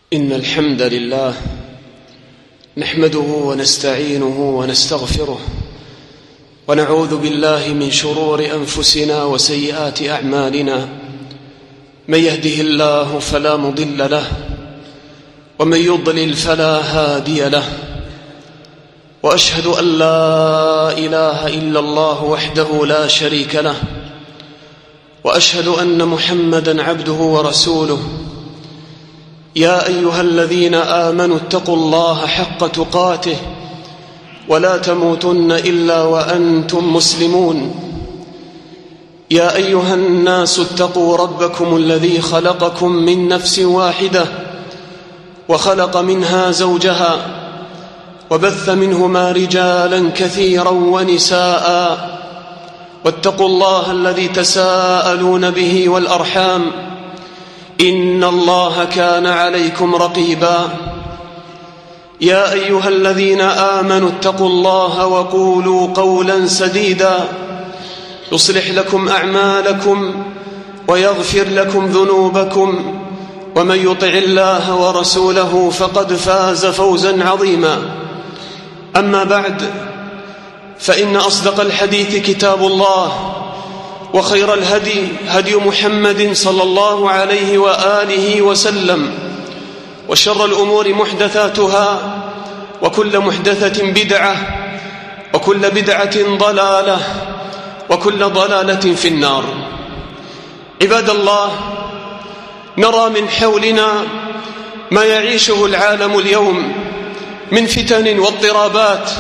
إن الحمد لله نحمده ونستعينه ونستغفره ونعوذ بالله من شرور أنفسنا وسيئات أعمالنا. من يهده الله فلا مضل له ومن يضلل فلا هادي له، وأشهد أن لا إله إلا الله وحده لا شريك له، وأشهد أن محمدًا عبده ورسوله. يا أيها الذين آمنوا اتقوا الله حق تقاته ولا تموتن إلا وأنتم مسلمون. يا أيها الناس اتقوا ربكم الذي خلقكم من نفس واحدة وخلق منها زوجها وبث منهما رجالا كثيرا ونساء، واتقوا الله الذي تساءلون به والأرحام، إن الله كان عليكم رقيبا. يا أيها الذين آمنوا اتقوا الله وقولوا قولا سديدا يصلح لكم أعمالكم ويغفر لكم ذنوبكم، ومن يطع الله ورسوله فقد فاز فوزا عظيما. أما بعد، فإن أصدق الحديث كتاب الله، وخير الهدي هدي محمد صلى الله عليه وآله وسلم، وشر الأمور محدثاتها، وكل محدثة بدعة، وكل بدعة ضلالة، وكل ضلالة في النار. عباد الله، نرى من حولنا ما يعيشه العالم اليوم من فتن واضطرابات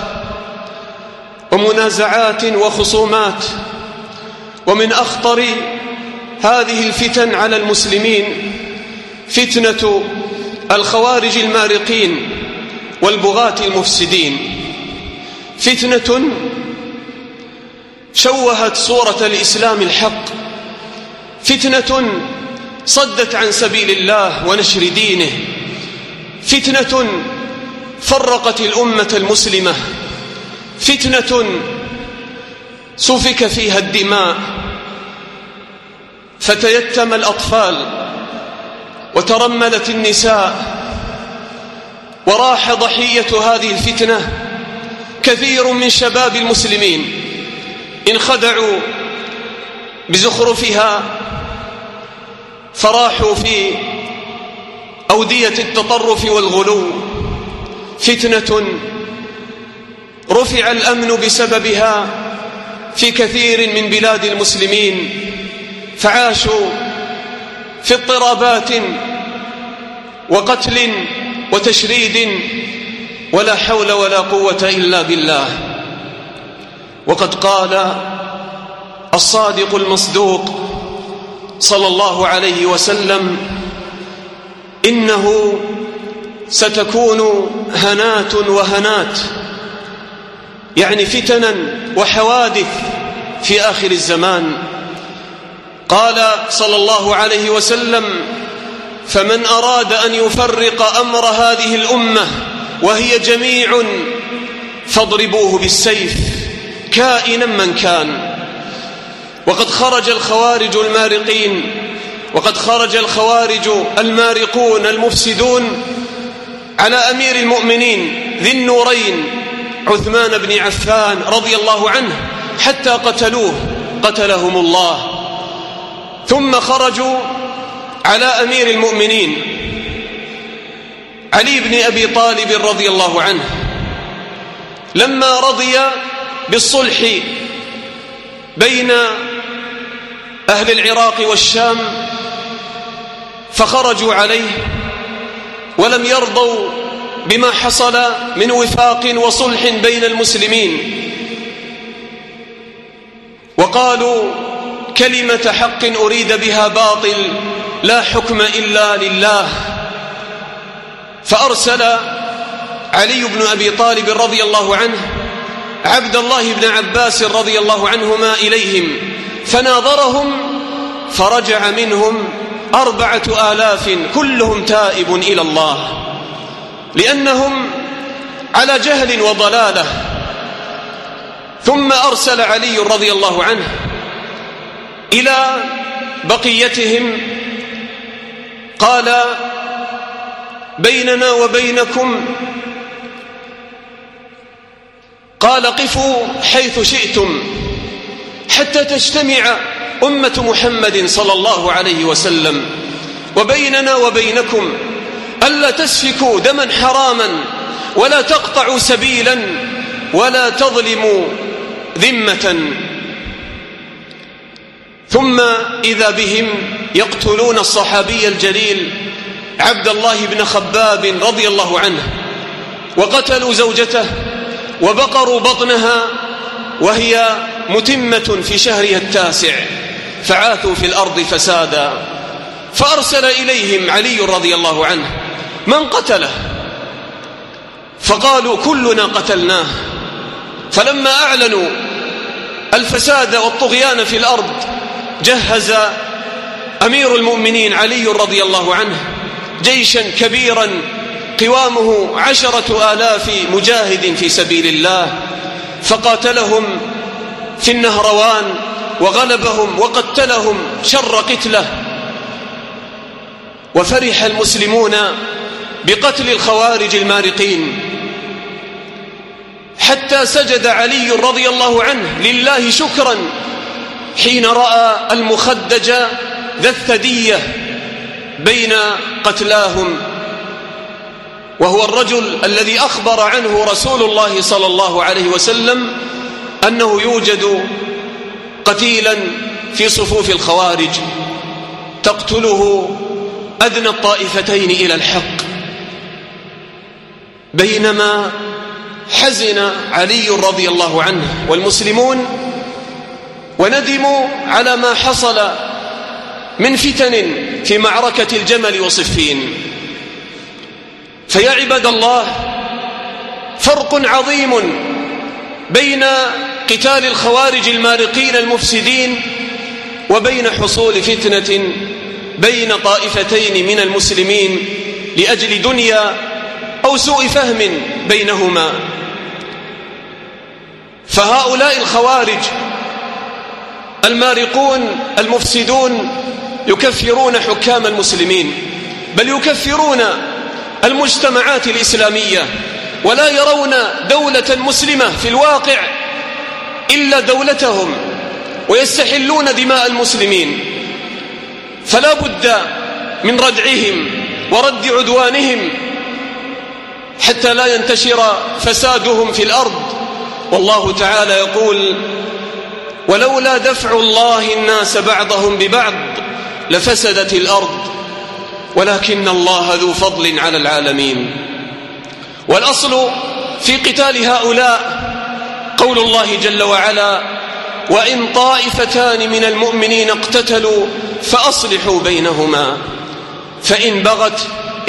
ومنازعات وخصومات، ومن أخطر هذه الفتن على المسلمين فتنة الخوارج المارقين والبغاة المفسدين، فتنة شوهت صورة الإسلام الحق، فتنة صدت عن سبيل الله ونشر دينه، فتنة فرقت الأمة المسلمة، فتنة سفك فيها الدماء، فتيتم الأطفال وترملت النساء، وراح ضحية هذه الفتنة كثير من شباب المسلمين انخدعوا بزخرفها، فراحوا في أودية التطرف والغلو، فتنة رفع الأمن بسببها في كثير من بلاد المسلمين، فعاشوا في اضطرابات وقتل وتشريد، ولا حول ولا قوة إلا بالله. وقد قال الصادق المصدوق صلى الله عليه وسلم: إنه ستكون هنات وهنات، يعني فتنا وحوادث في آخر الزمان. قال صلى الله عليه وسلم: فمن أراد أن يفرق أمر هذه الأمة وهي جميع فاضربوه بالسيف كائنا من كان. وقد خرج الخوارج المارقين، وقد خرج الخوارج المارقون المفسدون على أمير المؤمنين ذي النورين عثمان بن عفان رضي الله عنه حتى قتلوه قتلهم الله. ثم خرجوا على أمير المؤمنين علي بن أبي طالب رضي الله عنه لما رضي بالصلح بين أهل العراق والشام، فخرجوا عليه ولم يرضوا بما حصل من وفاق وصلح بين المسلمين، وقالوا: كلمة حق أريد بها باطل، لا حكم إلا لله. فأرسل علي بن أبي طالب رضي الله عنه عبد الله بن عباس رضي الله عنهما إليهم، فناظرهم، فرجع منهم 4000 كلهم تائب إلى الله، لأنهم على جهل وضلالة. ثم أرسل علي رضي الله عنه إلى بقيتهم قال: بيننا وبينكم، قال قفوا حيث شئتم حتى تجتمع أمة محمد صلى الله عليه وسلم، وبيننا وبينكم ألا تسفكوا دما حراما ولا تقطعوا سبيلا ولا تظلموا ذمة. ثم إذا بهم يقتلون الصحابي الجليل عبد الله بن خباب رضي الله عنه، وقتلوا زوجته وبقروا بطنها وهي متمة في شهرها التاسع، فعاثوا في الأرض فسادا. فأرسل إليهم علي رضي الله عنه من قتله؟ فقالوا كلنا قتلناه. فلما أعلنوا الفساد والطغيان في الأرض جهز أمير المؤمنين علي رضي الله عنه جيشا كبيرا قوامه 10,000 مجاهد في سبيل الله، فقاتلهم في النهروان وغلبهم وقتلهم شر قتله. وفرح المسلمون بقتل الخوارج المارقين، حتى سجد علي رضي الله عنه لله شكرا حين رأى المخدج ذا الثدية بين قتلاهم، وهو الرجل الذي أخبر عنه رسول الله صلى الله عليه وسلم أنه يوجد قتيلا في صفوف الخوارج تقتله أدنى الطائفتين إلى الحق. بينما حزن علي رضي الله عنه والمسلمون وندموا على ما حصل من فتن في معركة الجمل وصفين. فيا عباد الله، فرق عظيم بين قتال الخوارج المارقين المفسدين وبين حصول فتنة بين طائفتين من المسلمين لأجل دنيا أو سوء فهم بينهما. فهؤلاء الخوارج المارقون المفسدون يكفرون حكام المسلمين، بل يكفرون المجتمعات الإسلامية، ولا يرون دولة مسلمة في الواقع إلا دولتهم، ويستحلون دماء المسلمين. فلا بد من ردعهم ورد عدوانهم حتى لا ينتشر فسادهم في الأرض. والله تعالى يقول: ولولا دفع الله الناس بعضهم ببعض لفسدت الأرض ولكن الله ذو فضل على العالمين. والأصل في قتال هؤلاء قول الله جل وعلا: وإن طائفتان من المؤمنين اقتتلوا فأصلحوا بينهما فإن بغت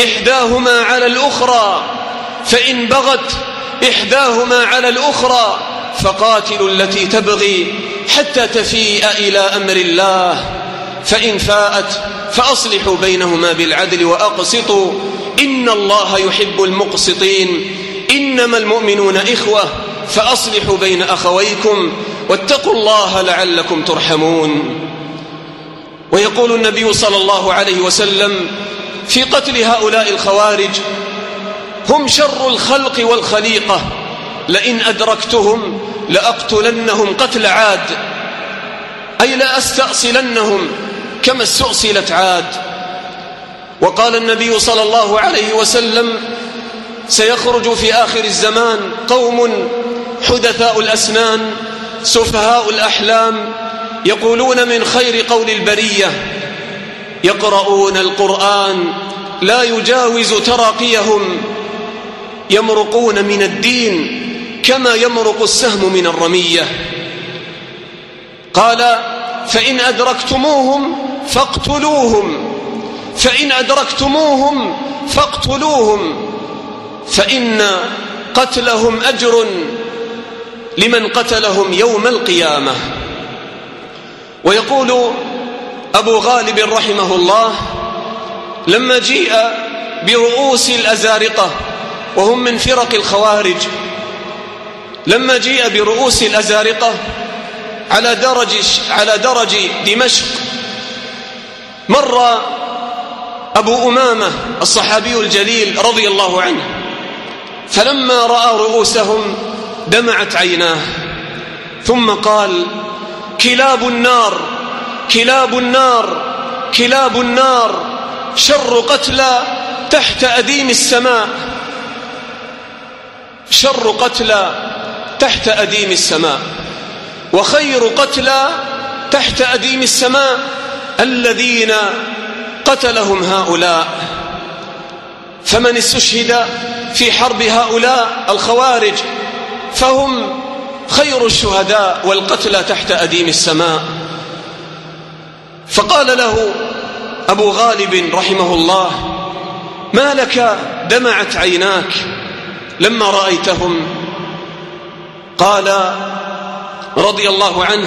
إحداهما على الأخرى فقاتلوا التي تبغي حتى تفيء إلى أمر الله فإن فاءت فأصلحوا بينهما بالعدل وأقسطوا إن الله يحب المقسطين إنما المؤمنون إخوة فأصلحوا بين أخويكم واتقوا الله لعلكم ترحمون. ويقول النبي صلى الله عليه وسلم في قتل هؤلاء الخوارج: هم شر الخلق والخليقة، لئن أدركتهم لأقتلنهم قتل عاد، أي لا أستأصلنهم كما استأصلت عاد. وقال النبي صلى الله عليه وسلم: سيخرج في آخر الزمان قوم حدثاء الأسنان سفهاء الأحلام يقولون من خير قول البرية يقرؤون القرآن لا يجاوز تراقيهم يمرقون من الدين كما يمرق السهم من الرمية. قال: فإن أدركتموهم فاقتلوهم فإن قتلهم أجر لمن قتلهم يوم القيامة. ويقول أبو غالب رحمه الله: لما جيء برؤوس الأزارقة وهم من فرق الخوارج، لما جيء برؤوس الأزارقة على درج دمشق، مر أبو أمامة الصحابي الجليل رضي الله عنه، فلما رأى رؤوسهم دمعت عيناه، ثم قال: كلاب النار كلاب النار كلاب النار، شر قتلى تحت أديم السماء، شر قتلى تحت أديم السماء، وخير قتلى تحت أديم السماء الذين قتلهم هؤلاء. فمن استشهد في حرب هؤلاء الخوارج فهم خير الشهداء والقتلى تحت أديم السماء. فقال له أبو غالب رحمه الله: ما لك دمعت عيناك لما رأيتهم؟ قال رضي الله عنه: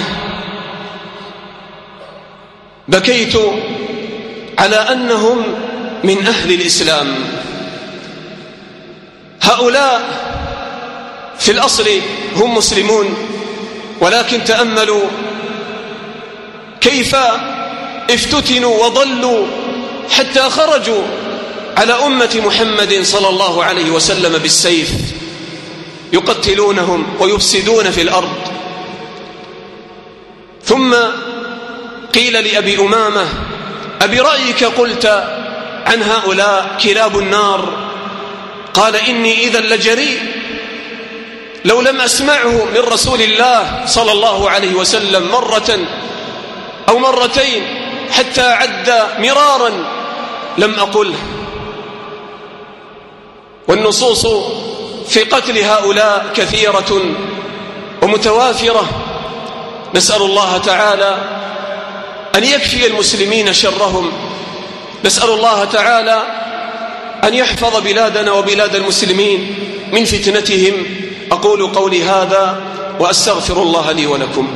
بكيت على أنهم من أهل الإسلام. هؤلاء في الأصل هم مسلمون، ولكن تأملوا كيف افتتنوا وضلوا حتى خرجوا على أمة محمد صلى الله عليه وسلم بالسيف، يقتلونهم ويفسدون في الأرض. ثم قيل لأبي أمامة: أبرأيك قلت عن هؤلاء كلاب النار؟ قال: إني إذا لجريء لو لم أسمعه من رسول الله صلى الله عليه وسلم مرة أو مرتين حتى عد مرارا لم أقله. والنصوص في قتل هؤلاء كثيرة ومتوافرة، نسأل الله تعالى أن يكفي المسلمين شرهم، نسأل الله تعالى أن يحفظ بلادنا وبلاد المسلمين من فتنتهم. أقول قولي هذا وأستغفر الله لي ولكم.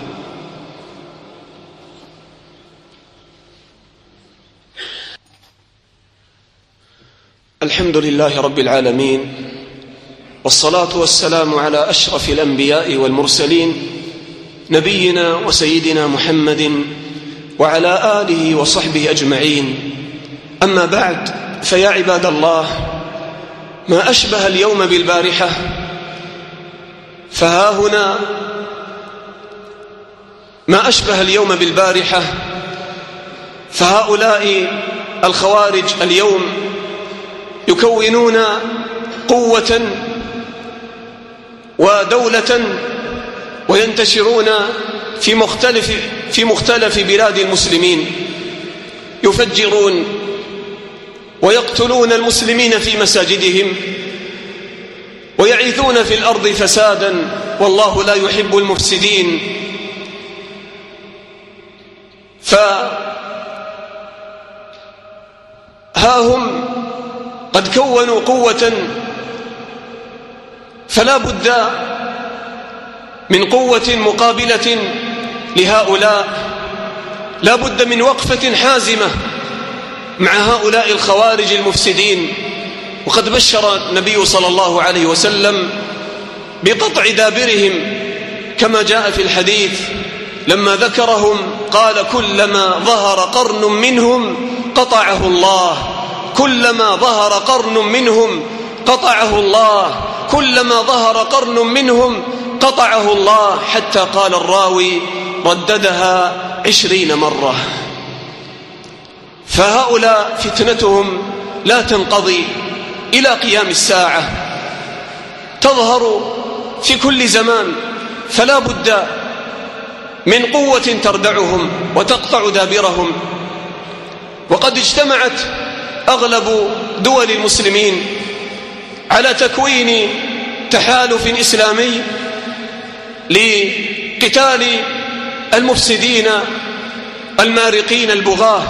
الحمد لله رب العالمين، والصلاة والسلام على أشرف الأنبياء والمرسلين، نبينا وسيدنا محمد وعلى آله وصحبه أجمعين. أما بعد، فيا عباد الله، ما أشبه اليوم بالبارحة، فها هنا ما أشبه اليوم بالبارحة، فهؤلاء الخوارج اليوم يكونون قوة ودولة وينتشرون في مختلف بلاد المسلمين، يفجرون ويقتلون المسلمين في مساجدهم ويعيثون في الأرض فسادا، والله لا يحب المفسدين. فها هم قد كونوا قوة، فلا بد من قوة مقابلة لهؤلاء، لا بد من وقفة حازمة مع هؤلاء الخوارج المفسدين. وقد بشر النبي صلى الله عليه وسلم بقطع دابرهم كما جاء في الحديث، لما ذكرهم قال: كلما ظهر قرن منهم قطعه الله، كلما ظهر قرن منهم قطعه الله، كلما ظهر قرن منهم قطعه الله، حتى قال الراوي: رددها 20 مرة. فهؤلاء فتنتهم لا تنقضي إلى قيام الساعة، تظهر في كل زمان، فلا بد من قوة تردعهم وتقطع دابرهم. وقد اجتمعت أغلب دول المسلمين على تكوين تحالف إسلامي لقتال المفسدين المارقين البغاة،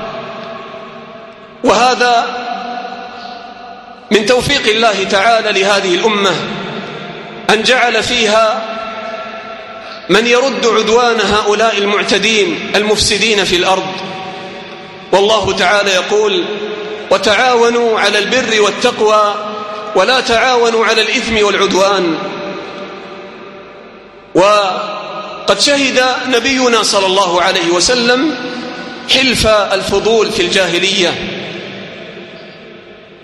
وهذا من توفيق الله تعالى لهذه الأمة، أن جعل فيها من يرد عدوان هؤلاء المعتدين المفسدين في الأرض. والله تعالى يقول: وتعاونوا على البر والتقوى ولا تعاونوا على الإثم والعدوان. وقد شهد نبينا صلى الله عليه وسلم حلف الفضول في الجاهلية،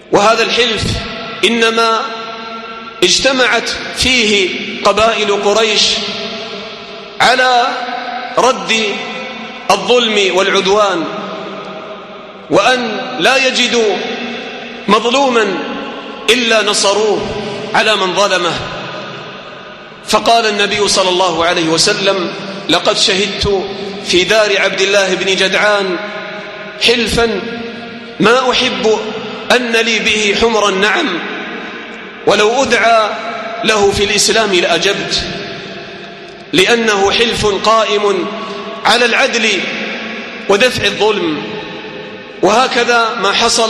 وهذا الحلف إنما اجتمعت فيه قبائل قريش على رد الظلم والعدوان، وأن لا يجدوا مظلوما إلا نصروه على من ظلمه. فقال النبي صلى الله عليه وسلم: لقد شهدت في دار عبد الله بن جدعان حلفا ما أحب أن لي به حمر النعم، ولو أدعى له في الإسلام لأجبت، لأنه حلف قائم على العدل ودفع الظلم. وهكذا ما حصل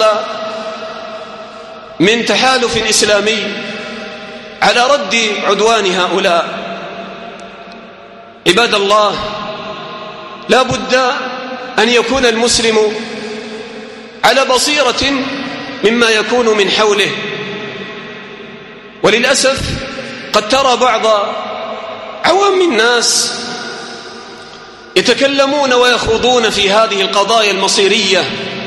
من تحالف إسلامي على رد عدوان هؤلاء. عباد الله، لا بد أن يكون المسلم على بصيرة مما يكون من حوله. وللأسف قد ترى بعض عوام الناس يتكلمون ويخوضون في هذه القضايا المصيرية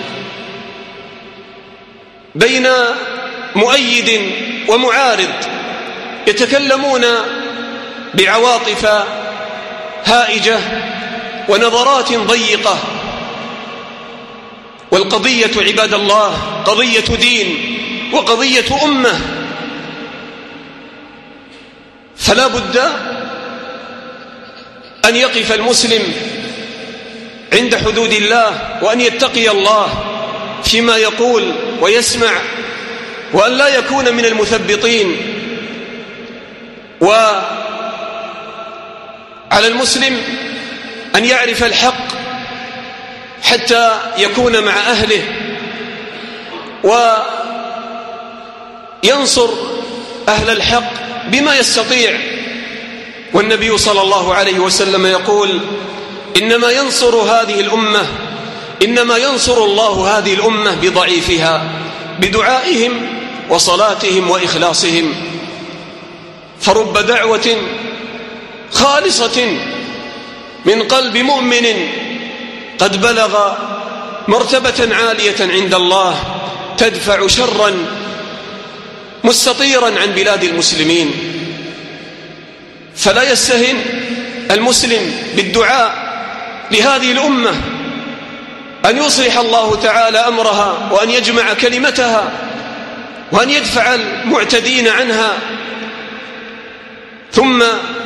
بين مؤيد ومعارض، يتكلمون بعواطف هائجة ونظرات ضيقة. والقضية عباد الله قضية دين وقضية أمة، فلا بد أن يقف المسلم عند حدود الله، وأن يتقي الله فيما يقول ويسمع، وأن لا يكون من المثبطين. وعلى المسلم أن يعرف الحق حتى يكون مع أهله وينصر أهل الحق بما يستطيع. والنبي صلى الله عليه وسلم يقول: إنما ينصر الله هذه الأمة بضعيفها، بدعائهم وصلاتهم وإخلاصهم. فرب دعوة خالصة من قلب مؤمن قد بلغ مرتبة عالية عند الله تدفع شرا مستطيرا عن بلاد المسلمين. فلا يستهن المسلم بالدعاء لهذه الأمة أن يصلح الله تعالى أمرها، وأن يجمع كلمتها، وأن يدفع المعتدين عنها. ثم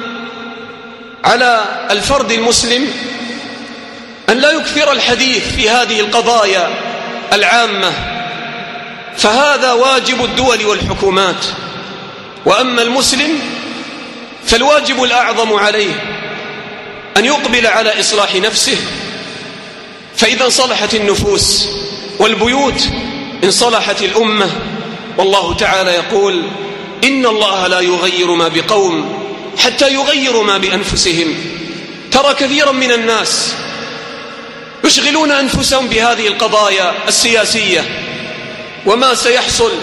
على الفرد المسلم أن لا يكثر الحديث في هذه القضايا العامة، فهذا واجب الدول والحكومات. وأما المسلم فالواجب الأعظم عليه أن يقبل على إصلاح نفسه، فإذا صلحت النفوس والبيوت انصلحت الأمة. والله تعالى يقول: إن الله لا يغير ما بقوم حتى يغيروا ما بأنفسهم. ترى كثيرا من الناس يشغلون أنفسهم بهذه القضايا السياسية وما سيحصل،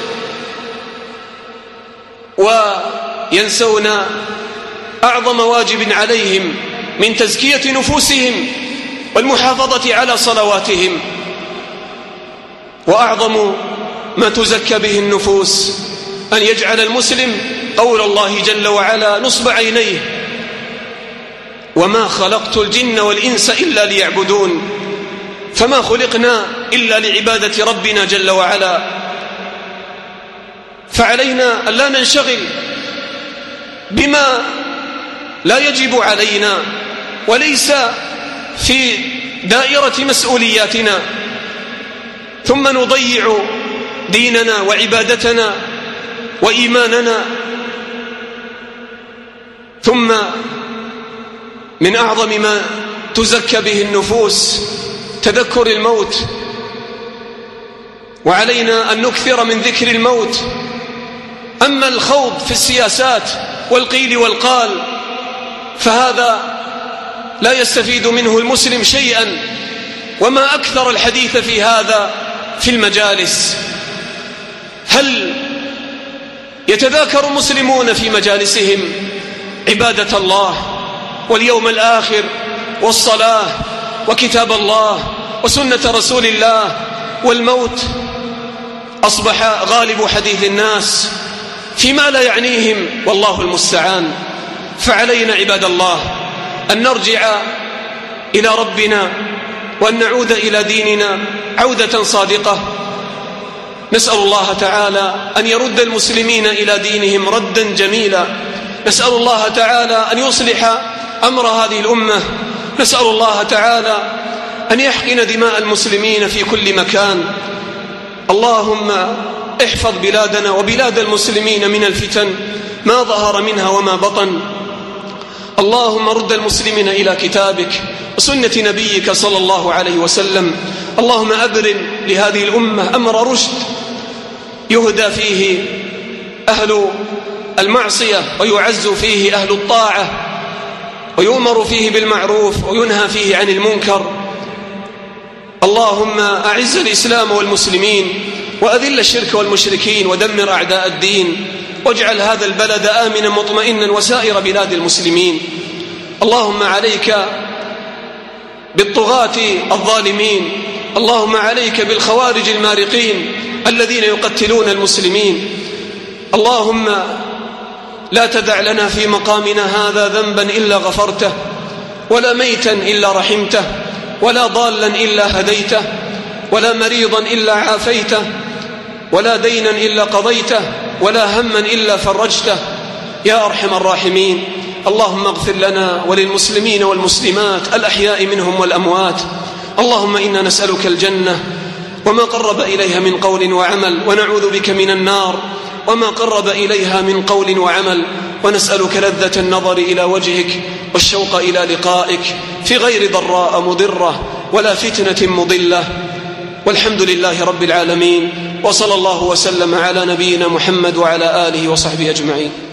وينسون أعظم واجب عليهم من تزكية نفوسهم والمحافظة على صلواتهم. وأعظم ما تزكى به النفوس أن يجعل المسلم قول الله جل وعلا نصب عينيه: وما خلقت الجن والإنس إلا ليعبدون. فما خلقنا إلا لعبادة ربنا جل وعلا. فعلينا أن لا ننشغل بما لا يجب علينا وليس في دائرة مسؤولياتنا، ثم نضيع ديننا وعبادتنا وإيماننا. ثم من أعظم ما تزكى به النفوس تذكر الموت، وعلينا أن نكثر من ذكر الموت. أما الخوض في السياسات والقيل والقال فهذا لا يستفيد منه المسلم شيئا، وما أكثر الحديث في هذا في المجالس. هل يتذاكر المسلمون في مجالسهم عبادة الله واليوم الآخر والصلاة وكتاب الله وسنة رسول الله والموت؟ أصبح غالب حديث الناس فيما لا يعنيهم، والله المستعان. فعلينا عباد الله أن نرجع إلى ربنا وأن نعود إلى ديننا عودة صادقة. نسأل الله تعالى أن يرد المسلمين إلى دينهم ردا جميلا. نسأل الله تعالى أن يصلح أمر هذه الأمة. نسأل الله تعالى أن يحقن دماء المسلمين في كل مكان. اللهم احفظ بلادنا وبلاد المسلمين من الفتن ما ظهر منها وما بطن. اللهم رد المسلمين إلى كتابك وسنة نبيك صلى الله عليه وسلم. اللهم أبرم لهذه الأمة أمر رشد يهدى فيه أهل المعصية ويعز فيه أهل الطاعة، ويؤمر فيه بالمعروف وينهى فيه عن المنكر. اللهم أعز الإسلام والمسلمين وأذل الشرك والمشركين ودمر أعداء الدين، واجعل هذا البلد آمنا مطمئنا وسائر بلاد المسلمين. اللهم عليك بالطغاة الظالمين، اللهم عليك بالخوارج المارقين الذين يقتلون المسلمين. اللهم لا تدع لنا في مقامنا هذا ذنبا إلا غفرته، ولا ميتا إلا رحمته، ولا ضالا إلا هديته، ولا مريضا إلا عافيته، ولا دينا إلا قضيته، ولا هما إلا فرجته يا أرحم الراحمين. اللهم اغفر لنا وللمسلمين والمسلمات الأحياء منهم والأموات. اللهم إنا نسألك الجنة وما قرب إليها من قول وعمل، ونعوذ بك من النار وما قرب إليها من قول وعمل، ونسألك لذة النظر إلى وجهك والشوق إلى لقائك في غير ضراء مضرة ولا فتنة مضلة. والحمد لله رب العالمين، وصلى الله وسلم على نبينا محمد وعلى آله وصحبه أجمعين.